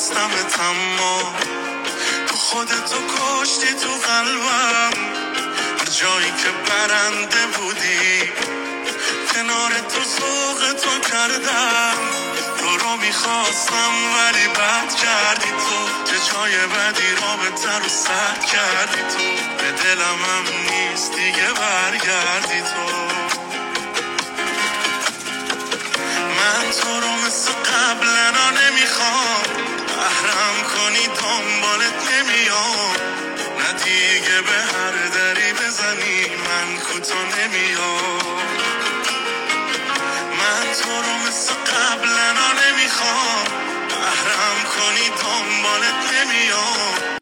خواستمت اما تو خودتو کشتی تو قلبم. هر جایی که برنده بودی کنار تو ذوق تو کردم. تو رو میخواستم ولی بد کردی تو، که جای بدی رابطه رو سد کردی تو. به دلم هم نیست دیگه برگردی تو. من تو رو مثل قبلنا نمیخوام، قهرم کنی دنبالت نمیام. نه دیگه به هر دری بزنی من کوتا نمیام. من تو رو مثل قبلنا نمیخوام، قهرم کنی دنبالت نمیام.